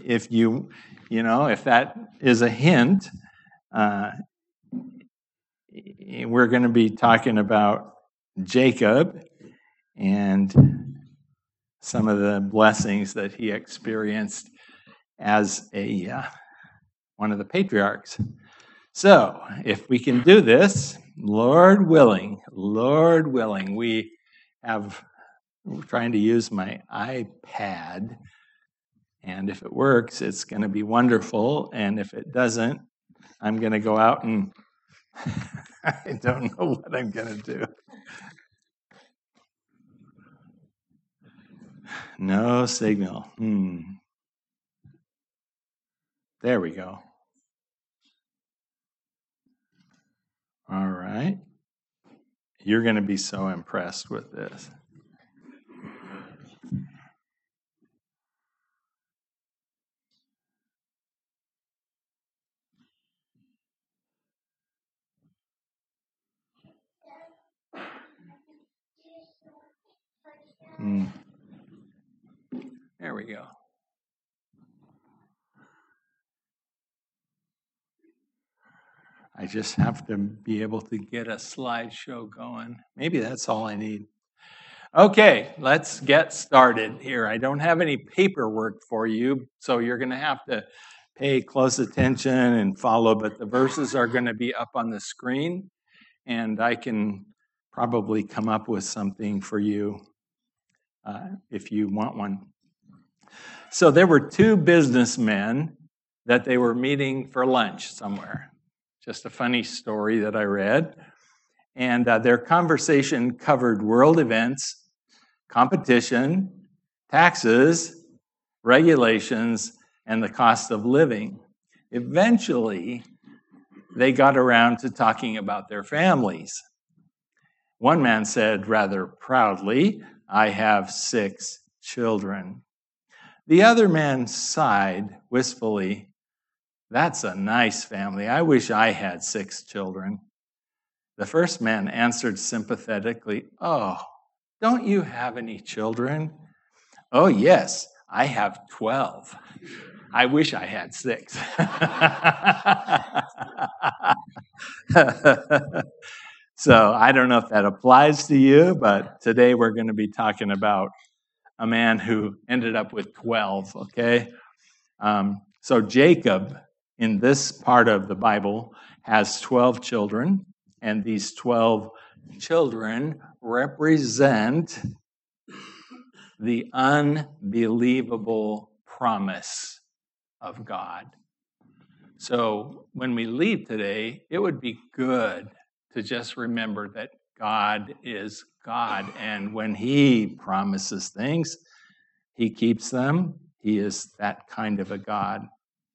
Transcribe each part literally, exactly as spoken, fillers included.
if you, you know, if that is a hint, uh, we're going to be talking about Jacob and some of the blessings that he experienced as a uh, one of the patriarchs. So, if we can do this, Lord willing, Lord willing, we have, we're trying to use my iPad, and if it works, it's going to be wonderful, and if it doesn't, I'm going to go out and I don't know what I'm going to do. No signal. Hmm. There we go. All right. You're going to be so impressed with this. Hmm. There we go. I just have to be able to get a slideshow going. Maybe that's all I need. Okay, let's get started here. I don't have any paperwork for you, so you're going to have to pay close attention and follow, but the verses are going to be up on the screen, and I can probably come up with something for you uh, if you want one. So there were two businessmen that they were meeting for lunch somewhere. Just a funny story that I read. And uh, their conversation covered world events, competition, taxes, regulations, and the cost of living. Eventually, they got around to talking about their families. One man said rather proudly, "I have six children." The other man sighed wistfully, "That's a nice family. I wish I had six children." The first man answered sympathetically, "Oh, don't you have any children?" "Oh, yes, I have twelve. I wish I had six." So I don't know if that applies to you, but today we're going to be talking about a man who ended up with twelve, okay? Um, so Jacob, in this part of the Bible, has twelve children, and these twelve children represent the unbelievable promise of God. So when we leave today, it would be good to just remember that God is God, and when He promises things, He keeps them. He is that kind of a God.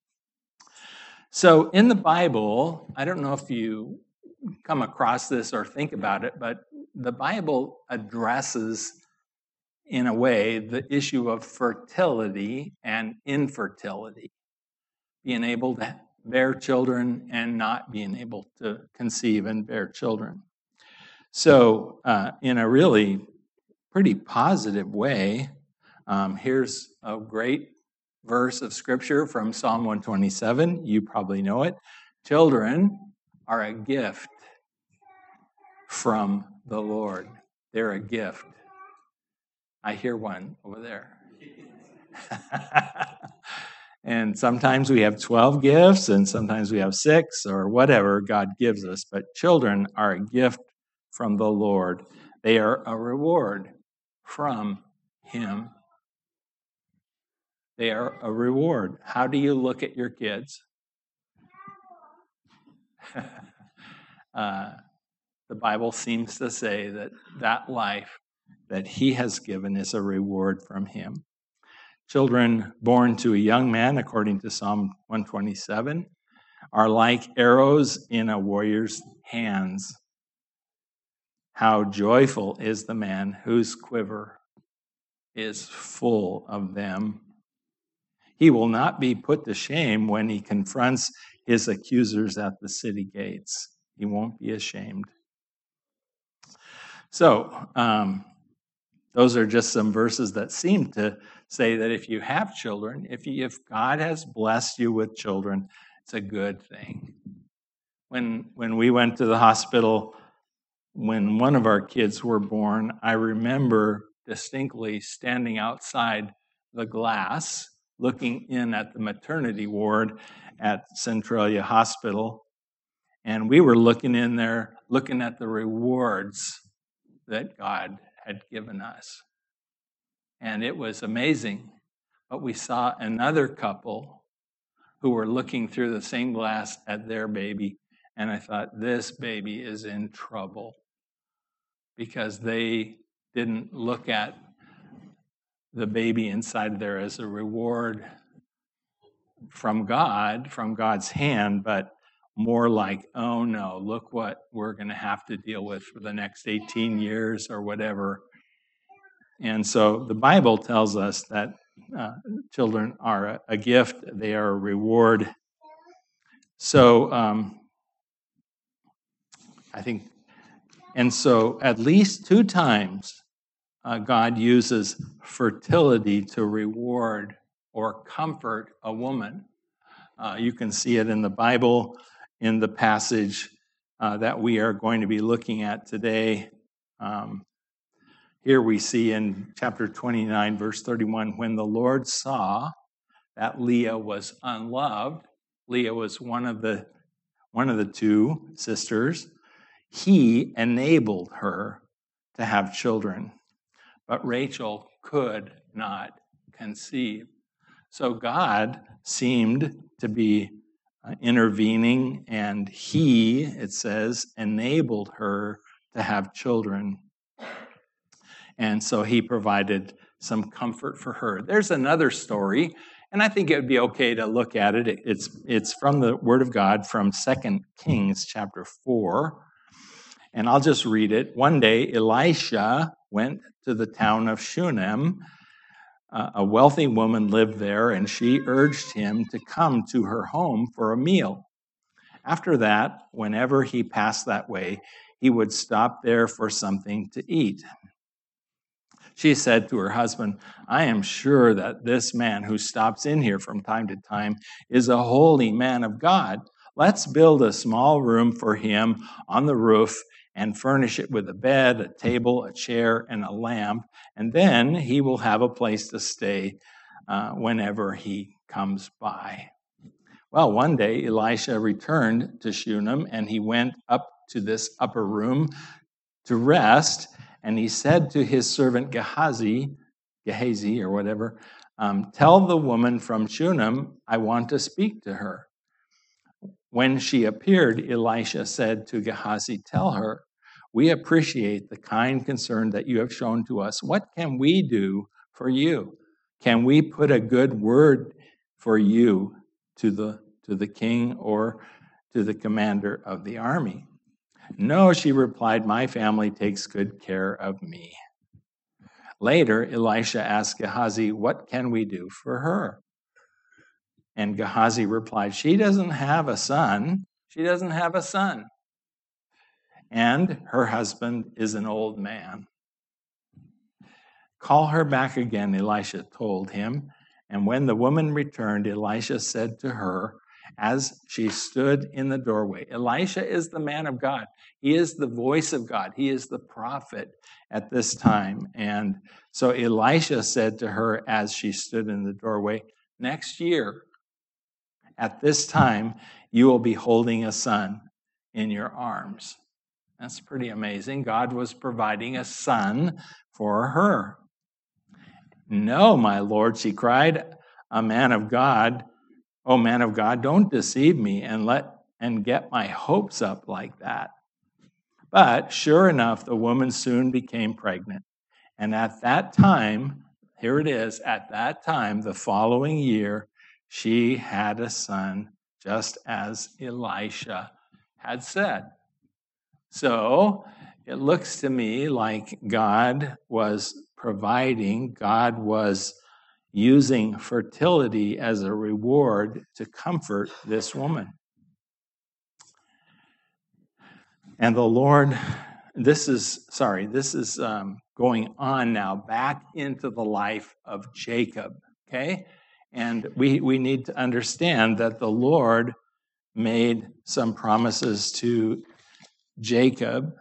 So in the Bible, I don't know if you come across this or think about it, but the Bible addresses, in a way, the issue of fertility and infertility, being able to bear children and not being able to conceive and bear children. So uh, in a really pretty positive way, um, here's a great verse of scripture from Psalm one twenty-seven. You probably know it. Children are a gift from the Lord. They're a gift. I hear one over there. And sometimes we have twelve gifts, and sometimes we have six, or whatever God gives us. But children are a gift from the Lord. They are a reward from Him. They are a reward. How do you look at your kids? uh, the Bible seems to say that that life that He has given is a reward from Him. Children born to a young man, according to Psalm one twenty-seven, are like arrows in a warrior's hands. How joyful is the man whose quiver is full of them. He will not be put to shame when he confronts his accusers at the city gates. He won't be ashamed. So, um, those are just some verses that seem to say that if you have children, if you, if God has blessed you with children, it's a good thing. When when we went to the hospital, when one of our kids were born, I remember distinctly standing outside the glass, looking in at the maternity ward at Centralia Hospital, and we were looking in there, looking at the rewards that God had given us. And it was amazing. But we saw another couple who were looking through the same glass at their baby, and I thought, this baby is in trouble, because they didn't look at the baby inside there as a reward from God, from God's hand, but more like, oh no, look what we're going to have to deal with for the next eighteen years or whatever. And so the Bible tells us that uh, children are a, a gift, they are a reward. So um, I think, and so at least two times, uh, God uses fertility to reward or comfort a woman. Uh, you can see it in the Bible, in the passage uh, that we are going to be looking at today. Um, here we see in chapter twenty-nine, verse thirty-one, when the Lord saw that Leah was unloved, Leah was one of the one of the two sisters, he enabled her to have children. But Rachel could not conceive. So God seemed to be uh, intervening, and he, it says, enabled her to have children. And so he provided some comfort for her. There's another story, and I think it would be okay to look at it. It's, it's from the Word of God from Second Kings chapter four. And I'll just read it. One day, Elisha went to the town of Shunem. Uh, a wealthy woman lived there, and she urged him to come to her home for a meal. After that, whenever he passed that way, he would stop there for something to eat. She said to her husband, I am sure that this man who stops in here from time to time is a holy man of God. Let's build a small room for him on the roof and furnish it with a bed, a table, a chair, and a lamp, and then he will have a place to stay uh, whenever he comes by. Well, one day Elisha returned to Shunem, and he went up to this upper room to rest, and he said to his servant Gehazi, Gehazi or whatever, um, tell the woman from Shunem, I want to speak to her. When she appeared, Elisha said to Gehazi, tell her, we appreciate the kind concern that you have shown to us. What can we do for you? Can we put a good word for you to the, to the king or to the commander of the army? No, she replied, my family takes good care of me. Later, Elisha asked Gehazi, what can we do for her? And Gehazi replied, she doesn't have a son. She doesn't have a son. And her husband is an old man. Call her back again, Elisha told him. And when the woman returned, Elisha said to her, as she stood in the doorway, Elisha is the man of God. He is the voice of God. He is the prophet at this time. And so Elisha said to her as she stood in the doorway, next year, at this time, you will be holding a son in your arms. That's pretty amazing. God was providing a son for her. No, my Lord, she cried, a man of God. Oh, man of God, don't deceive me and let and get my hopes up like that. But sure enough, the woman soon became pregnant. And at that time, here it is, at that time, the following year, she had a son, just as Elisha had said. So it looks to me like God was providing, God was using fertility as a reward to comfort this woman. And the Lord, this is, sorry, this is um, going on now back into the life of Jacob, okay? And we, we need to understand that the Lord made some promises to Jacob,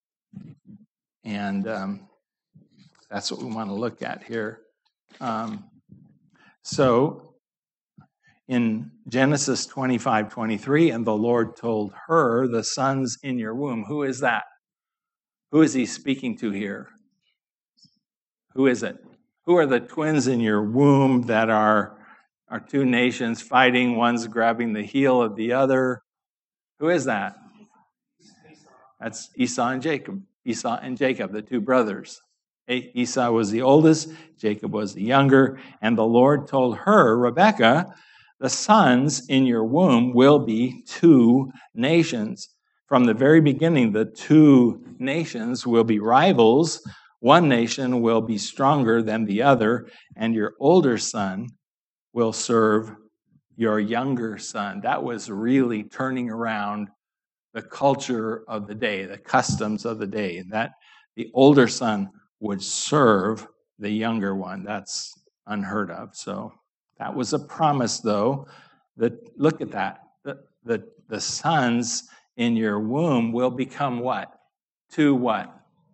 and um, that's what we want to look at here. Um, so in Genesis twenty-five twenty-three, and the Lord told her, the sons in your womb. Who is that? Who is he speaking to here? Who is it? Who are the twins in your womb that are, are two nations fighting? One's grabbing the heel of the other. Who is that? That's Esau and Jacob. Esau and Jacob, the two brothers. Esau was the oldest, Jacob was the younger, and the Lord told her, Rebekah, the sons in your womb will be two nations. From the very beginning, the two nations will be rivals. One nation will be stronger than the other, and your older son will serve your younger son. That was really turning around the culture of the day, the customs of the day, that the older son would serve the younger one. That's unheard of. So that was a promise, though. That look at that. The, the, the sons in your womb will become what? Two what?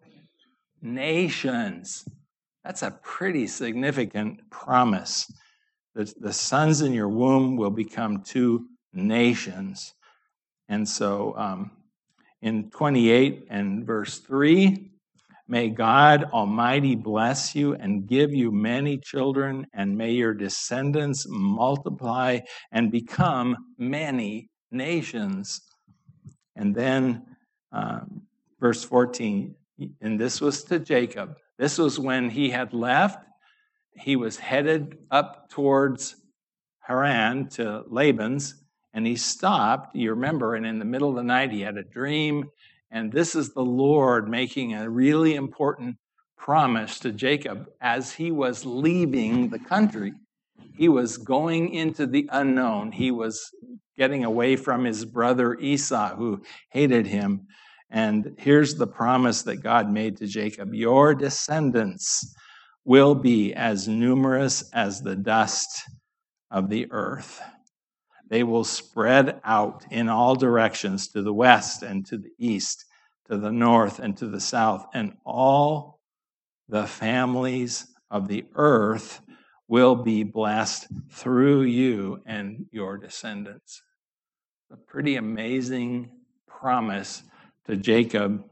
Nations. That's a pretty significant promise. The, the sons in your womb will become two nations. And so um, in twenty-eight and verse three, may God Almighty bless you and give you many children, and may your descendants multiply and become many nations. And then um, verse fourteen, and this was to Jacob. This was when he had left. He was headed up towards Haran to Laban's, and he stopped, you remember, and in the middle of the night he had a dream, and this is the Lord making a really important promise to Jacob as he was leaving the country. He was going into the unknown. He was getting away from his brother Esau, who hated him. And here's the promise that God made to Jacob. Your descendants will be as numerous as the dust of the earth. They will spread out in all directions, to the west and to the east, to the north and to the south, and all the families of the earth will be blessed through you and your descendants. A pretty amazing promise to Jacob.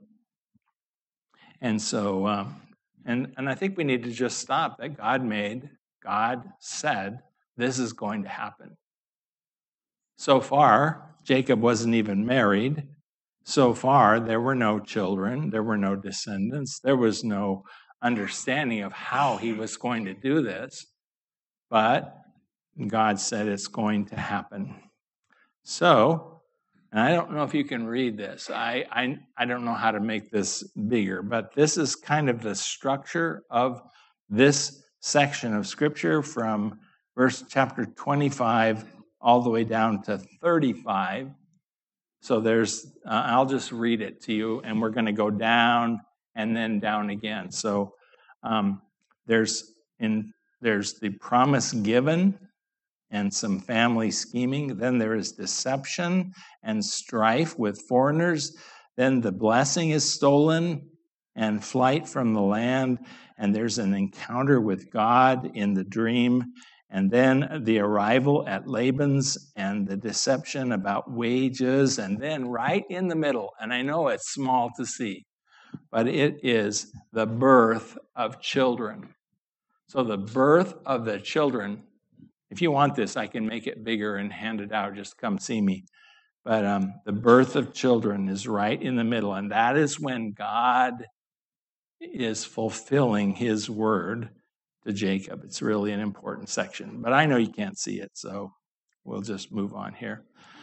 And so, um, and, and I think we need to just stop that God made, God said, this is going to happen. So far, Jacob wasn't even married. So far, there were no children. There were no descendants. There was no understanding of how he was going to do this. But God said it's going to happen. So, and I don't know if you can read this. I, I, I don't know how to make this bigger, but this is kind of the structure of this section of Scripture from verse chapter twenty-five all the way down to thirty-five. So there's, uh, I'll just read it to you, and we're going to go down and then down again. So um, there's in there's the promise given and some family scheming. Then there is deception and strife with foreigners. Then the blessing is stolen and flight from the land. And there's an encounter with God in the dream. And then the arrival at Laban's and the deception about wages. And then right in the middle, and I know it's small to see, but it is the birth of children. So the birth of the children, if you want this, I can make it bigger and hand it out. Just come see me. But um, the birth of children is right in the middle. And that is when God is fulfilling his word to Jacob. It's really an important section, but I know you can't see it, so we'll just move on here.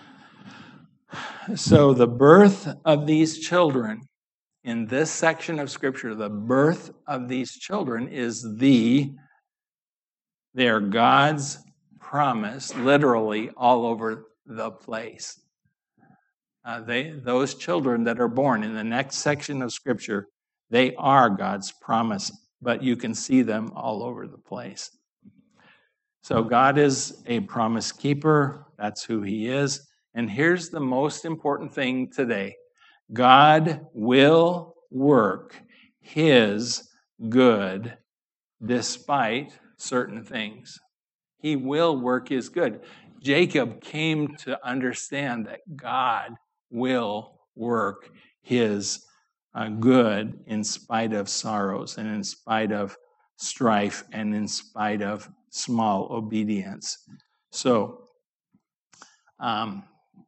So the birth of these children, in this section of Scripture, the birth of these children is the, they are God's promise, literally all over the place. Uh, they, those children that are born in the next section of Scripture, They are God's promise, but you can see them all over the place. So God is a promise keeper. That's who he is. And here's the most important thing today. God will work his good despite certain things. He will work his good. Jacob came to understand that God will work his uh, good in spite of sorrows and in spite of strife and in spite of small obedience. So, um,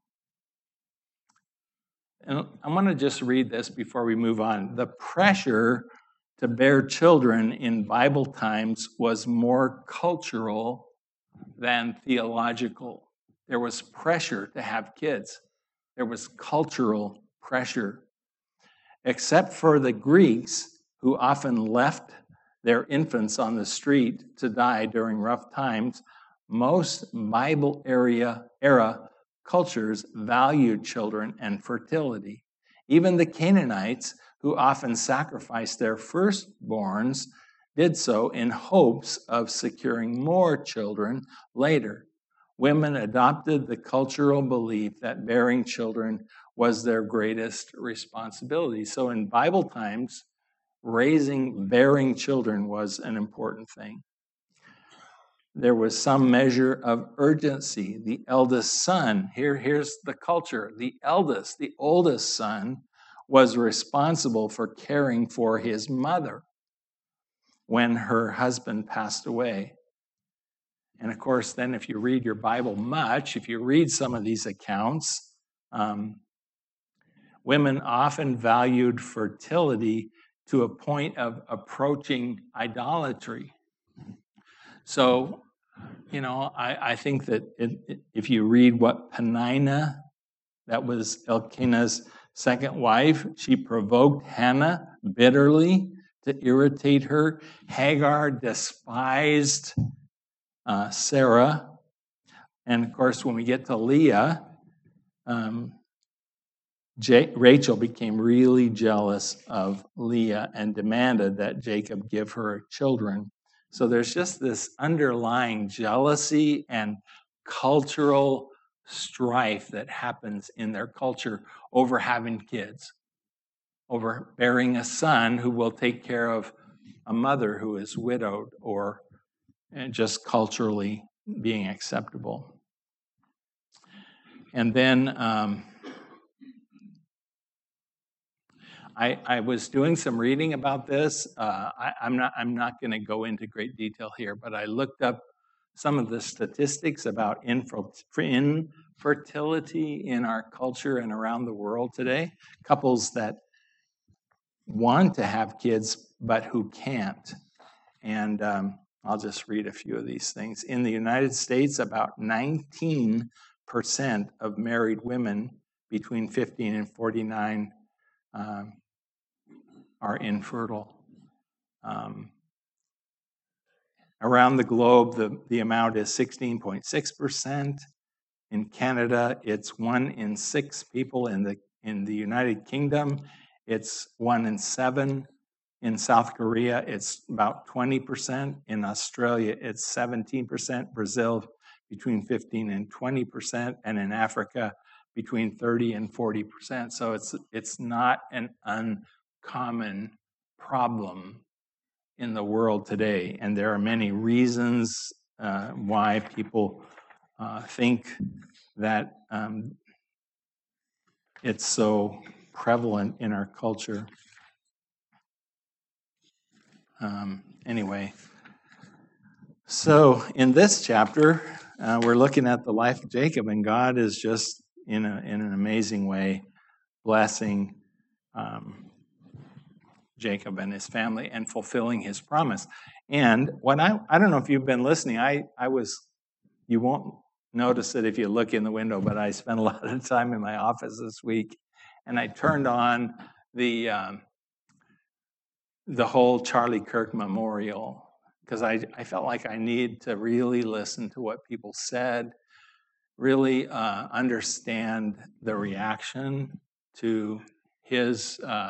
and I want to just read this before we move on. The pressure to bear children in Bible times was more cultural than theological. There was pressure to have kids. There was cultural pressure. Except for the Greeks, who often left their infants on the street to die during rough times, most Bible area, era cultures valued children and fertility. Even the Canaanites, who often sacrificed their firstborns, did so in hopes of securing more children later. Women adopted the cultural belief that bearing children was their greatest responsibility. So in Bible times, raising, bearing children was an important thing. There was some measure of urgency. The eldest son, here, here's the culture. The eldest, the oldest son, was responsible for caring for his mother when her husband passed away. And of course, then if you read your Bible much, if you read some of these accounts, um, women often valued fertility to a point of approaching idolatry. So, you know, I, I think that it, it, if you read what Peninnah, that was Elkanah's second wife, she provoked Hannah bitterly to irritate her. Hagar despised uh, Sarah. And of course, when we get to Leah, um, J- Rachel became really jealous of Leah and demanded that Jacob give her children. So there's just this underlying jealousy and cultural strife that happens in their culture over having kids, over bearing a son who will take care of a mother who is widowed, or just culturally being acceptable. And then um, I, I was doing some reading about this. Uh, I, I'm not, I'm not going to go into great detail here, but I looked up some of the statistics about infertility in our culture and around the world today. Couples that want to have kids but who can't. And um, I'll just read a few of these things. In the United States, about nineteen percent of married women between fifteen and forty-nine um, are infertile. Um, around the globe, the, the amount is sixteen point six percent. In Canada, it's one in six people. In the in the United Kingdom, it's one in seven. In South Korea, it's about twenty percent. In Australia, it's seventeen percent. Brazil, between fifteen and twenty percent. And in Africa, between thirty and forty percent. So it's it's not an uncommon problem in the world today. And there are many reasons uh, why people uh, think that um, it's so prevalent in our culture. Um, anyway, so in this chapter, uh, we're looking at the life of Jacob, and God is just in a, in an amazing way blessing um, Jacob and his family and fulfilling his promise. And what I I don't know if you've been listening, I I was you won't notice it if you look in the window, but I spent a lot of time in my office this week, and I turned on the um, the whole Charlie Kirk memorial, because I, I felt like I need to really listen to what people said, really uh, understand the reaction to his uh,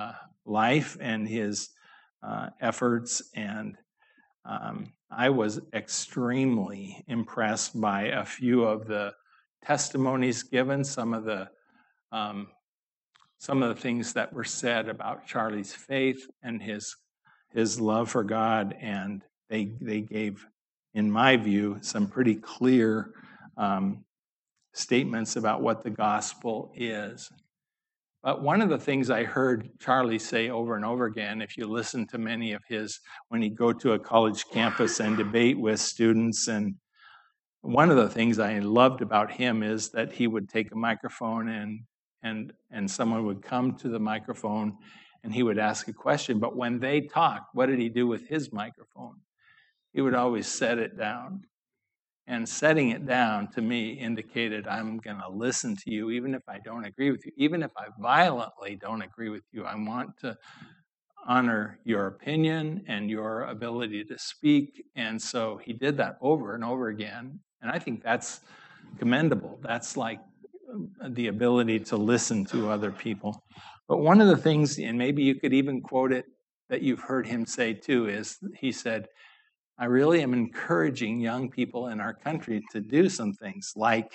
life and his uh, efforts, and um, I was extremely impressed by a few of the testimonies given, some of the um, some of the things that were said about Charlie's faith and his his love for God, and they they gave, in my view, some pretty clear um, statements about what the gospel is. But one of the things I heard Charlie say over and over again, if you listen to many of his, when he'd go to a college campus and debate with students, and one of the things I loved about him is that he would take a microphone and and and someone would come to the microphone and he would ask a question. But when they talked, what did he do with his microphone? He would always set it down. And setting it down, to me, indicated I'm going to listen to you, even if I don't agree with you. Even if I violently don't agree with you, I want to honor your opinion and your ability to speak. And so he did that over and over again. And I think that's commendable. That's like the ability to listen to other people. But one of the things, and maybe you could even quote it, that you've heard him say too, is he said, I really am encouraging young people in our country to do some things like,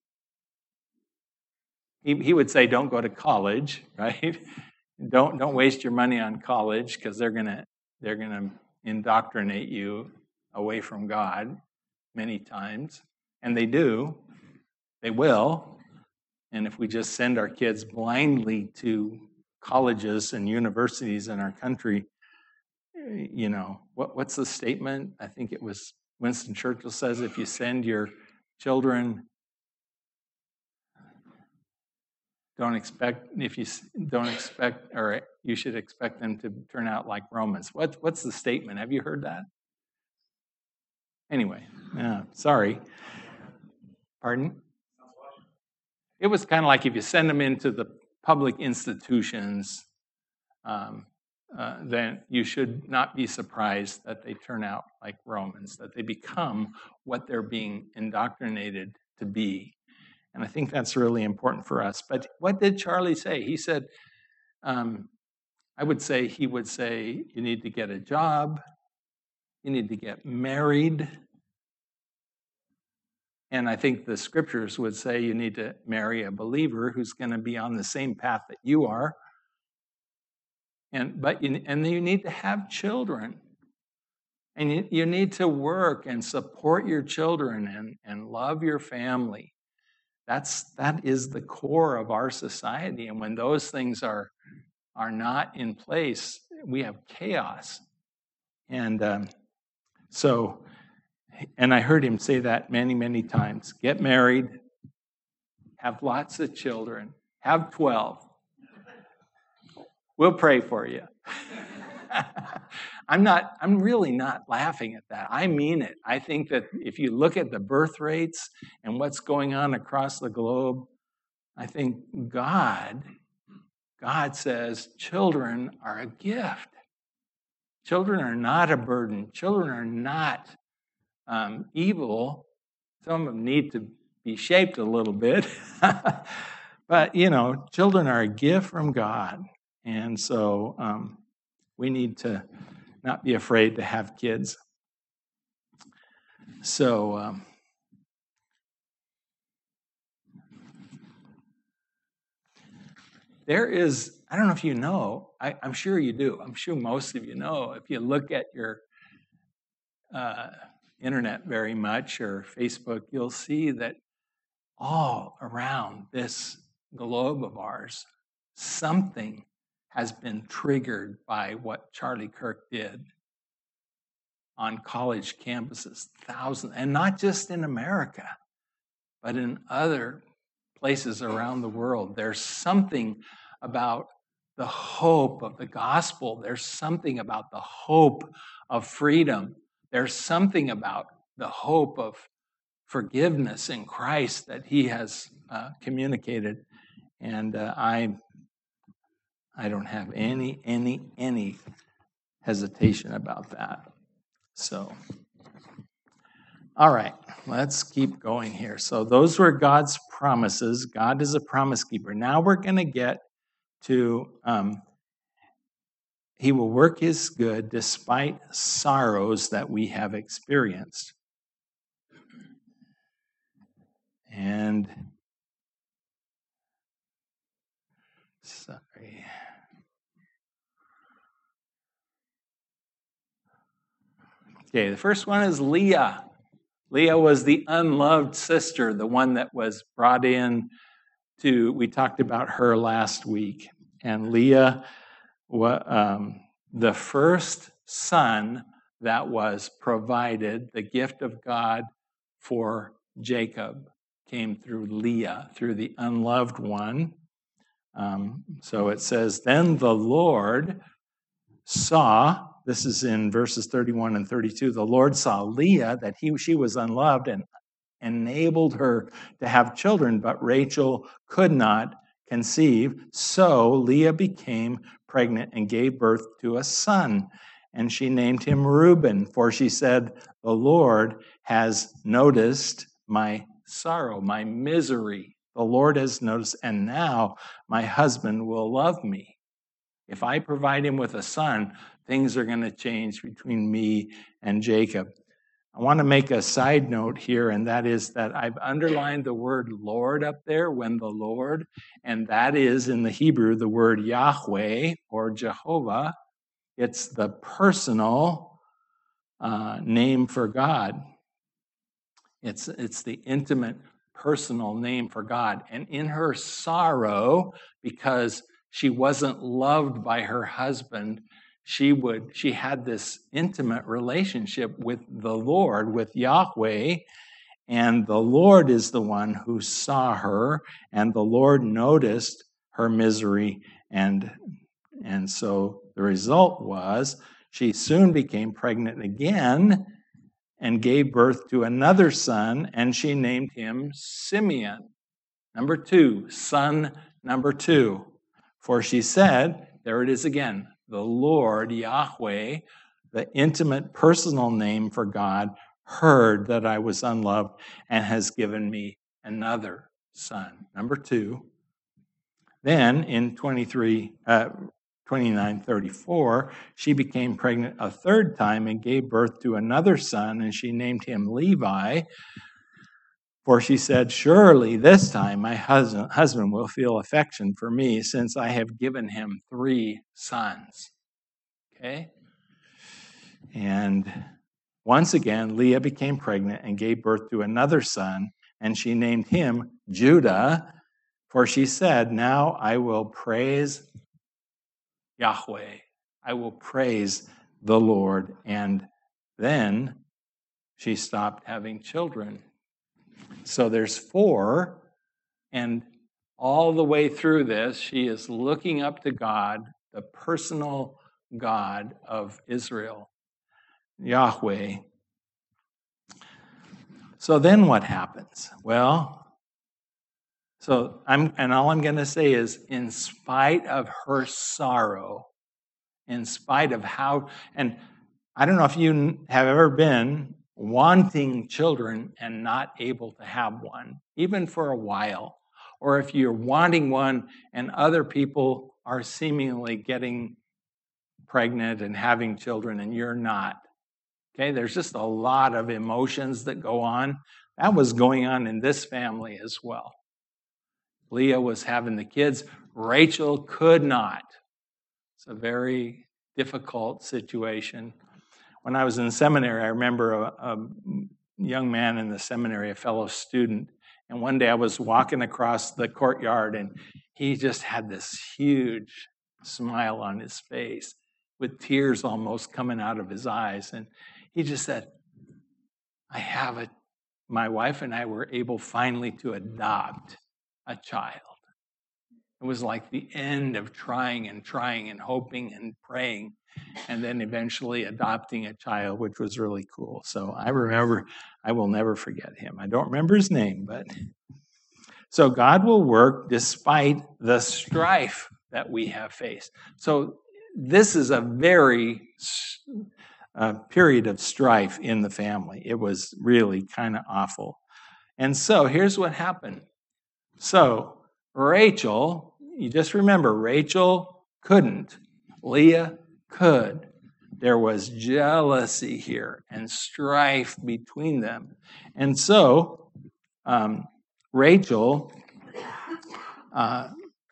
he, he would say, don't go to college, right? Don't don't waste your money on college, because they're gonna they're gonna indoctrinate you away from God many times, and they do, they will. And if we just send our kids blindly to colleges and universities in our country, you know, what, what's the statement? I think it was Winston Churchill says, if you send your children, don't expect, if you don't expect, or you should expect them to turn out like Romans. What, what's the statement? Have you heard that? Anyway, yeah, sorry. Pardon? It was kind of like if you send them into the public institutions, um, Uh, then you should not be surprised that they turn out like Romans, that they become what they're being indoctrinated to be. And I think that's really important for us. But what did Charlie say? He said, um, I would say, he would say, you need to get a job, you need to get married. And I think the scriptures would say you need to marry a believer who's going to be on the same path that you are. And but you, and you need to have children, and you, you need to work and support your children and, and love your family. That's that is the core of our society. And when those things are are not in place, we have chaos. And um, so, and I heard him say that many, many times. Get married, have lots of children, have twelve. We'll pray for you. I'm not, I'm really not laughing at that. I mean it. I think that if you look at the birth rates and what's going on across the globe, I think God, God says children are a gift. Children are not a burden. Children are not um, evil. Some of them need to be shaped a little bit. But, you know, children are a gift from God. And so um, we need to not be afraid to have kids. So um, there is, I don't know if you know, I, I'm sure you do. I'm sure most of you know. If you look at your uh, internet very much or Facebook, you'll see that all around this globe of ours, something has been triggered by what Charlie Kirk did on college campuses, thousands, and not just in America, but in other places around the world. There's something about the hope of the gospel. There's something about the hope of freedom. There's something about the hope of forgiveness in Christ that he has uh, communicated. And uh, I I don't have any, any, any hesitation about that. So, all right, let's keep going here. So those were God's promises. God is a promise keeper. Now we're going to get to um, he will work his good despite sorrows that we have experienced. And sorry. Okay, the first one is Leah. Leah was the unloved sister, the one that was brought in to, we talked about her last week. And Leah, um, the first son that was provided, the gift of God for Jacob, came through Leah, through the unloved one. Um, so it says, then the Lord saw, this is in verses thirty-one and thirty-two, the Lord saw Leah, that he she was unloved, and enabled her to have children, but Rachel could not conceive. So Leah became pregnant and gave birth to a son, and she named him Reuben, for she said, the Lord has noticed my sorrow, my misery. The Lord has noticed, and now my husband will love me. If I provide him with a son, things are going to change between me and Jacob. I want to make a side note here, and that is that I've underlined the word Lord up there, when the Lord, and that is in the Hebrew the word Yahweh or Jehovah. It's the personal uh, name for God. It's, it's the intimate personal name for God. And in her sorrow, because she wasn't loved by her husband, she would she had this intimate relationship with the Lord, with Yahweh, and the Lord is the one who saw her, and the Lord noticed her misery, and and so the result was she soon became pregnant again and gave birth to another son, and she named him Simeon. Number two, son number two. For she said, there it is again, the Lord, Yahweh, the intimate personal name for God, heard that I was unloved and has given me another son. Number two. Then in twenty-three, uh, twenty-nine thirty-four, she became pregnant a third time and gave birth to another son, and she named him Levi. For she said, surely this time my husband, husband will feel affection for me, since I have given him three sons. Okay? And once again, Leah became pregnant and gave birth to another son, and she named him Judah. For she said, now I will praise Yahweh. I will praise the Lord. And then she stopped having children. So there's four, and all the way through this, she is looking up to God, the personal God of Israel, Yahweh. So then what happens? Well, so I'm, and all I'm going to say is, in spite of her sorrow, in spite of how, and I don't know if you have ever been wanting children and not able to have one, even for a while, or if you're wanting one and other people are seemingly getting pregnant and having children and you're not. Okay, there's just a lot of emotions that go on. That was going on in this family as well. Leah was having the kids. Rachel could not. It's a very difficult situation. When I was in seminary, I remember a, a young man in the seminary, a fellow student, and one day I was walking across the courtyard, and he just had this huge smile on his face with tears almost coming out of his eyes. And he just said, I have it. My wife and I were able finally to adopt a child. It was like the end of trying and trying and hoping and praying, and then eventually adopting a child, which was really cool. So I remember, I will never forget him. I don't remember his name, but so God will work despite the strife that we have faced. So this is a very uh, period of strife in the family. It was really kind of awful. And so here's what happened. So Rachel, you just remember, Rachel couldn't. Leah could. There was jealousy here and strife between them. And so um, Rachel uh,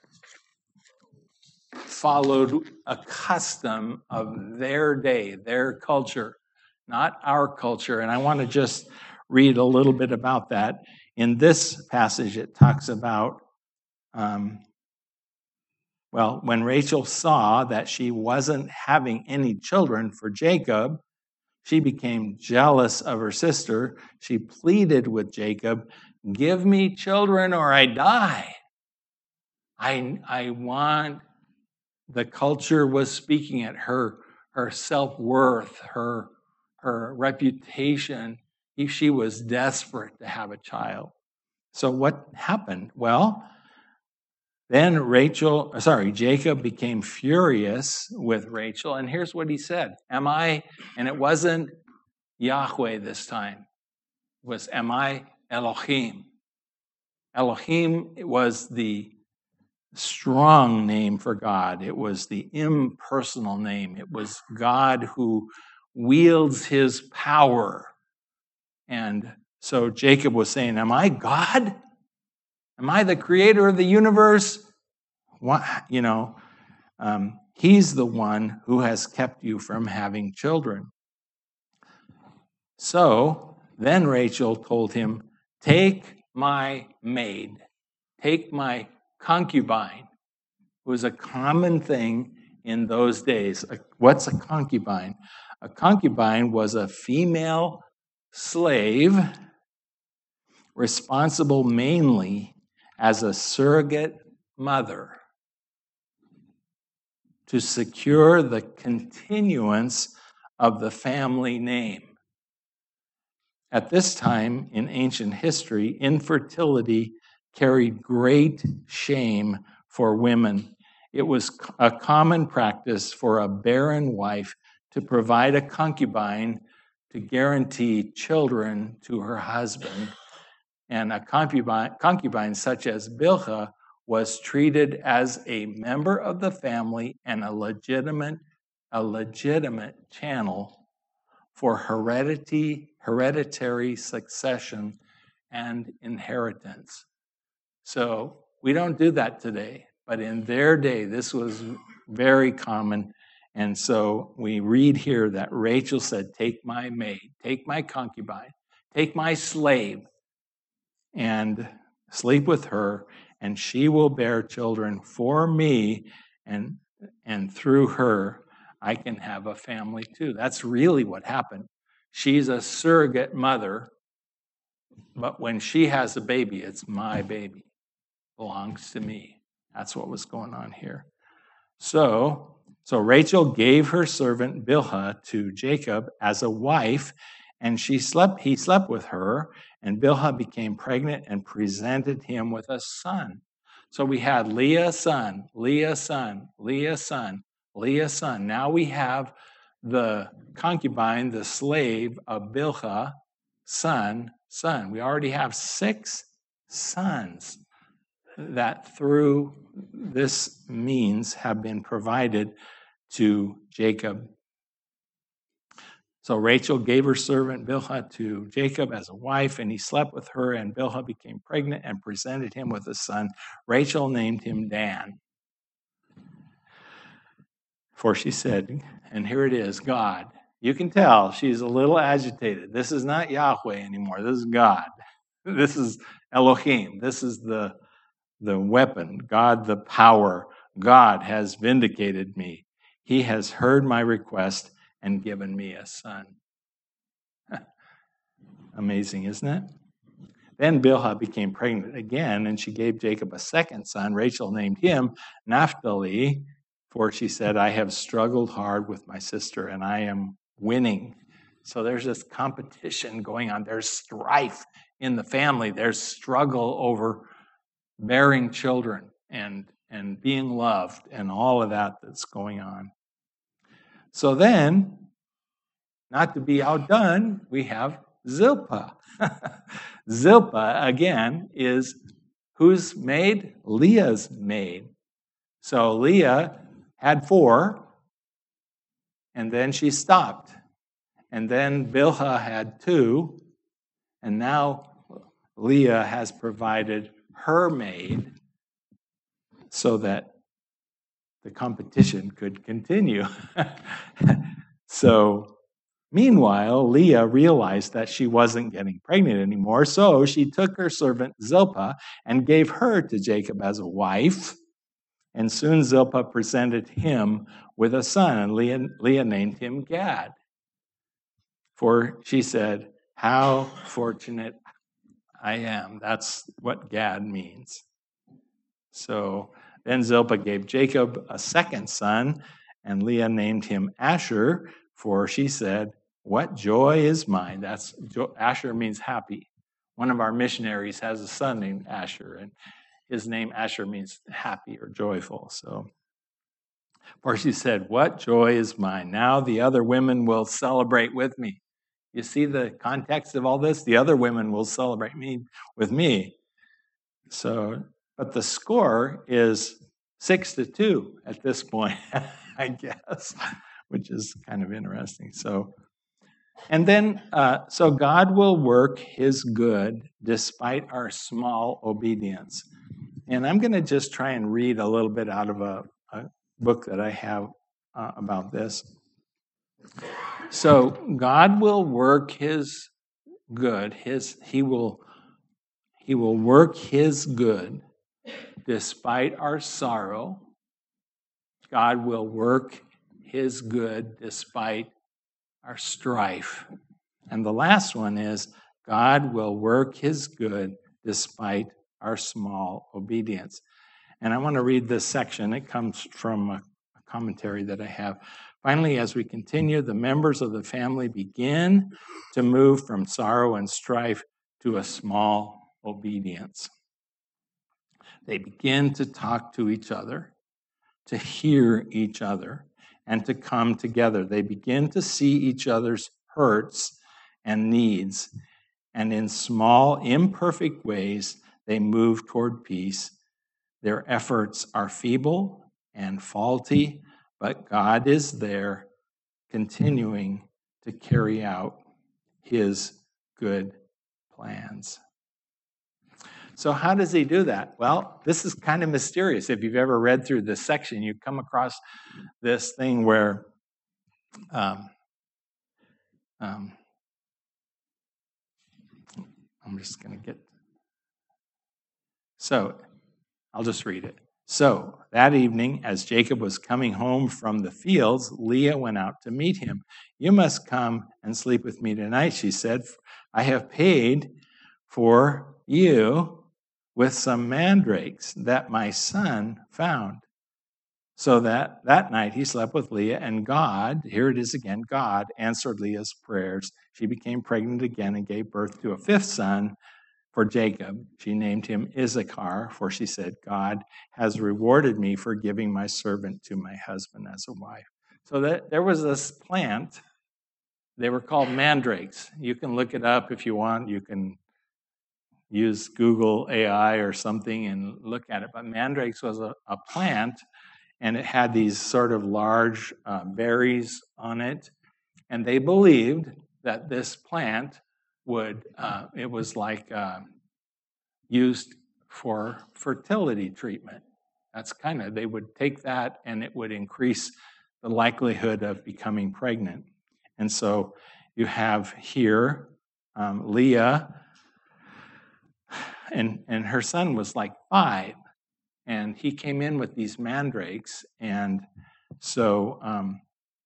followed a custom of their day, their culture, not our culture. And I want to just read a little bit about that. In this passage, it talks about, um, well, when Rachel saw that she wasn't having any children for Jacob, she became jealous of her sister. She pleaded with Jacob, "Give me children or I die." I, I want, the culture was speaking at her, her self-worth, her, her reputation. She was desperate to have a child. So what happened? Well, then Rachel, sorry, Jacob became furious with Rachel, and here's what he said. Am I, and it wasn't Yahweh this time, it was, am I Elohim? Elohim was the strong name for God. It was the impersonal name. It was God who wields his power. And so Jacob was saying, am I God? Am I the creator of the universe? What, you know, um, he's the one who has kept you from having children. So then Rachel told him, take my maid, take my concubine. It was a common thing in those days. What's a concubine? A concubine was a female slave responsible mainly as a surrogate mother to secure the continuance of the family name. At this time in ancient history, infertility carried great shame for women. It was a common practice for a barren wife to provide a concubine to guarantee children to her husband. And a concubine, concubine such as Bilhah was treated as a member of the family and a legitimate, a legitimate channel for heredity, hereditary succession and inheritance. So we don't do that today, but in their day, this was very common. And so we read here that Rachel said, take my maid, take my concubine, take my slave, and sleep with her, and she will bear children for me, and, and through her, I can have a family too. That's really what happened. She's a surrogate mother, but when she has a baby, it's my baby. It belongs to me. That's what was going on here. So, so Rachel gave her servant Bilhah to Jacob as a wife, and she slept, he slept with her, and Bilhah became pregnant and presented him with a son. So we had Leah, son, Leah, son, Leah, son, Leah, son. Now we have the concubine, the slave of Bilhah, son, son. We already have six sons that through this means have been provided to Jacob. So Rachel gave her servant Bilhah to Jacob as a wife, and he slept with her, and Bilhah became pregnant and presented him with a son. Rachel named him Dan. For she said, and here it is, God. You can tell she's a little agitated. This is not Yahweh anymore. This is God. This is Elohim. This is the, the weapon, God the power. God has vindicated me. He has heard my request and given me a son. Amazing, isn't it? Then Bilhah became pregnant again, and she gave Jacob a second son. Rachel named him Naphtali, for she said, I have struggled hard with my sister, and I am winning. So there's this competition going on. There's strife in the family. There's struggle over bearing children and, and being loved and all of that that's going on. So then, not to be outdone, we have Zilpah. Zilpah, again, is whose maid? Leah's maid. So Leah had four, and then she stopped. And then Bilhah had two, and now Leah has provided her maid so that the competition could continue. So, meanwhile, Leah realized that she wasn't getting pregnant anymore, so she took her servant Zilpah and gave her to Jacob as a wife. And soon Zilpah presented him with a son, and Leah, Leah named him Gad. For she said, "How fortunate I am." That's what Gad means. So then Zilpah gave Jacob a second son, and Leah named him Asher, for she said, "What joy is mine." That's Asher means happy. One of our missionaries has a son named Asher, and his name Asher means happy or joyful. So, for she said, "What joy is mine. Now the other women will celebrate with me." You see the context of all this? The other women will celebrate me with me. So, but the score is six to two at this point, I guess, which is kind of interesting. So, and then, uh, so God will work his good despite our small obedience. And I'm going to just try and read a little bit out of a, a book that I have uh, about this. So God will work his good. His he will he will work his good despite our sorrow. God will work his good despite our strife. And the last one is God will work his good despite our small obedience. And I want to read this section. It comes from a commentary that I have. Finally, as we continue, the members of the family begin to move from sorrow and strife to a small obedience. They begin to talk to each other, to hear each other, and to come together. They begin to see each other's hurts and needs, and in small, imperfect ways, they move toward peace. Their efforts are feeble and faulty, but God is there, continuing to carry out his good plans. So how does he do that? Well, this is kind of mysterious. If you've ever read through this section, you come across this thing where um, um, I'm just going to get... So I'll just read it. So that evening, as Jacob was coming home from the fields, Leah went out to meet him. "You must come and sleep with me tonight," she said. "I have paid for you with some mandrakes that my son found." So that, that night he slept with Leah, and God, here it is again, God answered Leah's prayers. She became pregnant again and gave birth to a fifth son for Jacob. She named him Issachar, for she said, "God has rewarded me for giving my servant to my husband as a wife." So that there was this plant. They were called mandrakes. You can look it up if you want. You can use Google A I or something and look at it. But mandrakes was a, a plant, and it had these sort of large uh, berries on it. And they believed that this plant would, uh, it was like uh, used for fertility treatment. That's kind of, they would take that and it would increase the likelihood of becoming pregnant. And so you have here um, Leah, and, and her son was like five, and he came in with these mandrakes, and so um,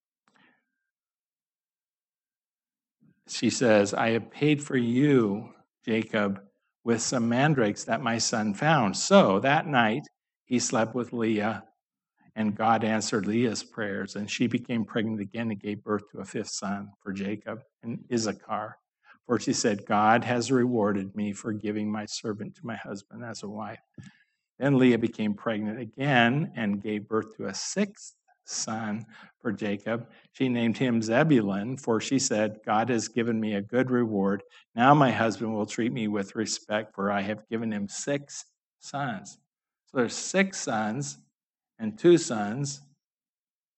she says, "I have paid for you, Jacob, with some mandrakes that my son found." So that night he slept with Leah, and God answered Leah's prayers, and she became pregnant again and gave birth to a fifth son for Jacob, and Issachar. For she said, "God has rewarded me for giving my servant to my husband as a wife." Then Leah became pregnant again and gave birth to a sixth son for Jacob. She named him Zebulun, for she said, "God has given me a good reward. Now my husband will treat me with respect, for I have given him six sons." So there's six sons and two sons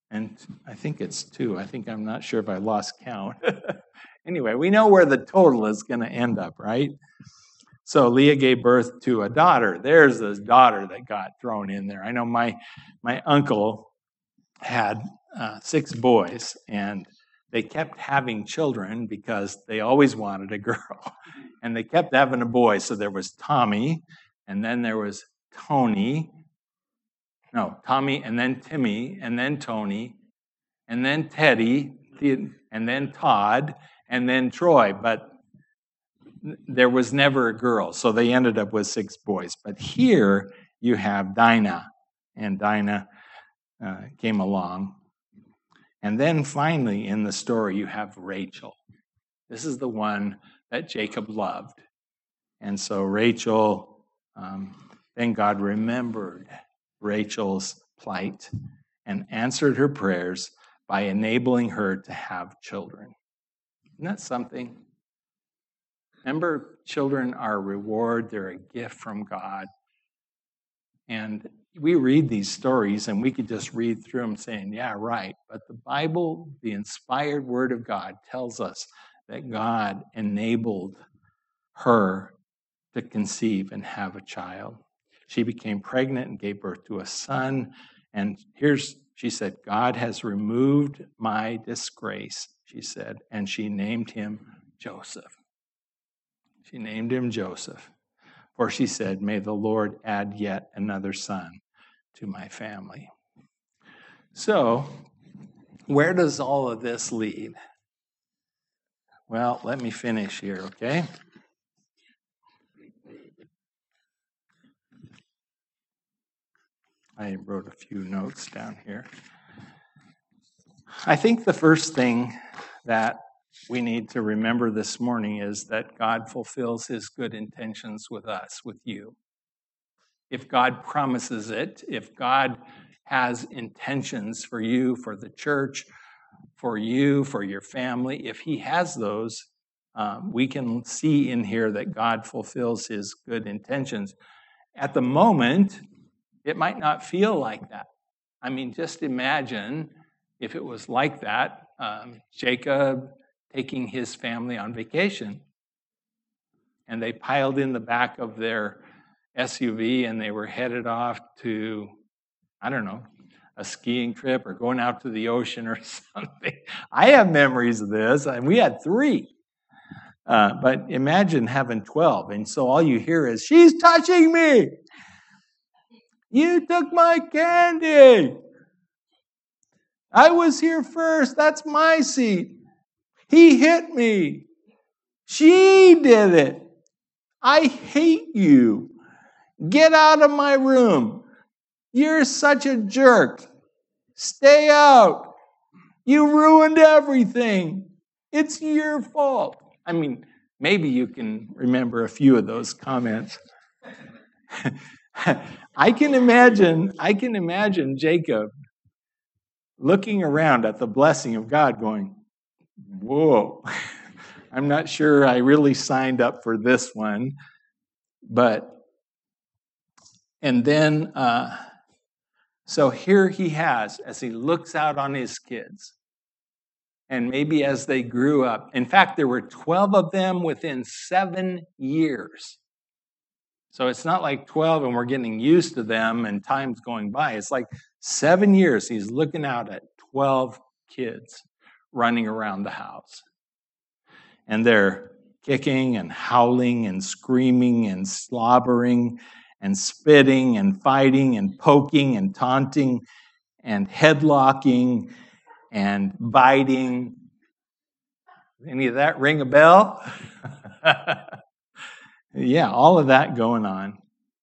And I think it's two. I think I'm not sure if I lost count. Anyway, we know where the total is going to end up, right? So Leah gave birth to a daughter. There's this daughter that got thrown in there. I know my my uncle had uh, six boys, and they kept having children because they always wanted a girl. And they kept having a boy. So there was Tommy, and then there was Tony. No, Tommy, and then Timmy, and then Tony, and then Teddy, and then Todd, and then Troy. But there was never a girl, so they ended up with six boys. But here you have Dinah, and Dinah uh, came along. And then finally in the story, you have Rachel. This is the one that Jacob loved. And so Rachel, um, then God remembered Rachel's plight and answered her prayers by enabling her to have children. Isn't that something? Remember, children are a reward. They're a gift from God. And we read these stories and we could just read through them saying, yeah, right. But the Bible, the inspired word of God, tells us that God enabled her to conceive and have a child. She became pregnant and gave birth to a son. And here's, she said, God has removed my disgrace, she said. And she named him Joseph. She named him Joseph. For she said, may the Lord add yet another son to my family. So, where does all of this lead? Well, let me finish here, okay? I wrote a few notes down here. I think the first thing that we need to remember this morning is that God fulfills his good intentions with us, with you. If God promises it, if God has intentions for you, for the church, for you, for your family, if he has those, um, we can see in here that God fulfills his good intentions. At the moment, it might not feel like that. I mean, just imagine if it was like that, um, Jacob taking his family on vacation. And they piled in the back of their S U V and they were headed off to, I don't know, a skiing trip or going out to the ocean or something. I have memories of this, and we had three. Uh, but imagine having twelve, and so all you hear is, she's touching me! You took my candy! I was here first, that's my seat. He hit me. She did it. I hate you. Get out of my room. You're such a jerk. Stay out. You ruined everything. It's your fault. I mean, maybe you can remember a few of those comments. I can imagine, I can imagine Jacob looking around at the blessing of God going, whoa, I'm not sure I really signed up for this one. But, and then, uh, so here he has, as he looks out on his kids, and maybe as they grew up. In fact, there were twelve of them within seven years. So it's not like twelve and we're getting used to them and time's going by. It's like seven years he's looking out at twelve kids running around the house. And they're kicking and howling and screaming and slobbering and spitting and fighting and poking and taunting and headlocking and biting. Any of that ring a bell? Yeah, all of that going on.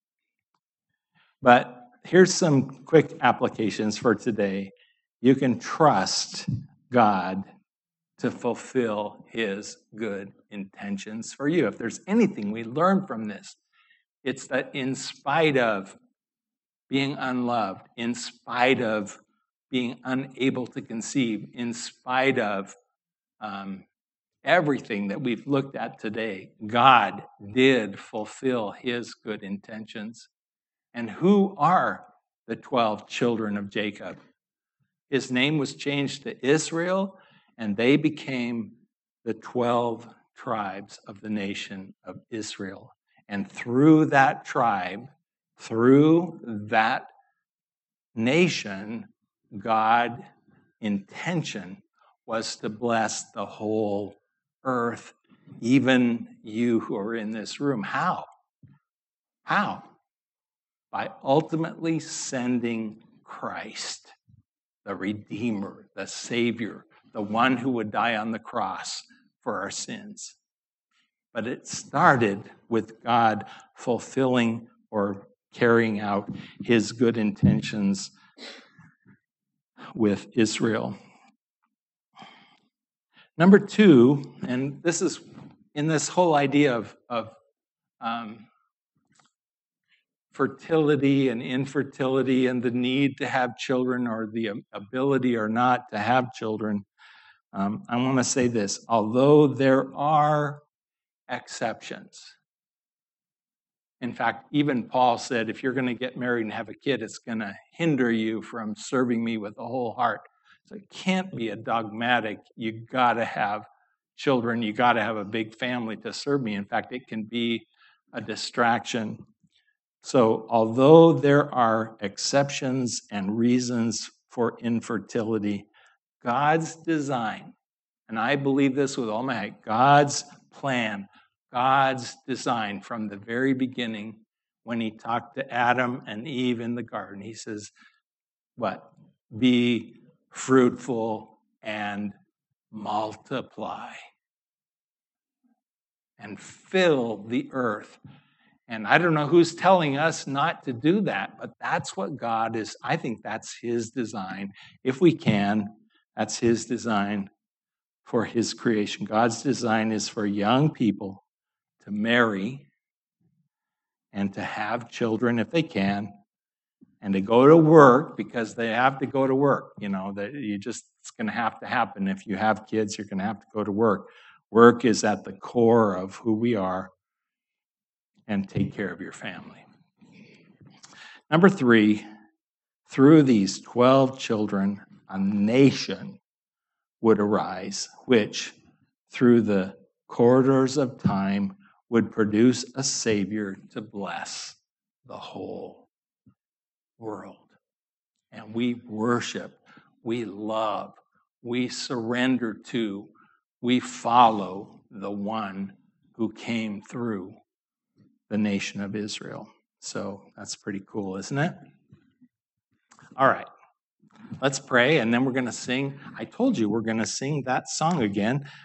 But here's some quick applications for today. You can trust God to fulfill his good intentions for you. If there's anything we learn from this, it's that in spite of being unloved, in spite of being unable to conceive, in spite of um, everything that we've looked at today, God did fulfill his good intentions. And who are the twelve children of Jacob? His name was changed to Israel, and they became the twelve tribes of the nation of Israel. And through that tribe, through that nation, God's intention was to bless the whole earth, even you who are in this room. How? How? By ultimately sending Christ, the Redeemer, the Savior, the one who would die on the cross for our sins. But it started with God fulfilling or carrying out his good intentions with Israel. Number two, and this is in this whole idea of, of um, fertility and infertility and the need to have children or the ability or not to have children, um, I want to say this. Although there are exceptions, in fact, even Paul said, if you're going to get married and have a kid, it's going to hinder you from serving me with the whole heart. So it can't be a dogmatic, you got to have children, you got to have a big family to serve me. In fact, it can be a distraction. So although there are exceptions and reasons for infertility, God's design, and I believe this with all my heart, God's plan, God's design from the very beginning when he talked to Adam and Eve in the garden, he says, what? Be fruitful and multiply and fill the earth. And I don't know who's telling us not to do that, but that's what God is. I think that's his design. If we can, that's his design for his creation. God's design is for young people to marry and to have children if they can, and to go to work because they have to go to work. You know, that you just, it's going to have to happen. If you have kids, you're going to have to go to work. Work is at the core of who we are, and take care of your family. Number three, through these twelve children, a nation would arise, which through the corridors of time would produce a Savior to bless the whole world. And we worship, we love, we surrender to, we follow the one who came through the nation of Israel. So that's pretty cool, isn't it? All right, let's pray, and then we're going to sing. I told you we're going to sing that song again.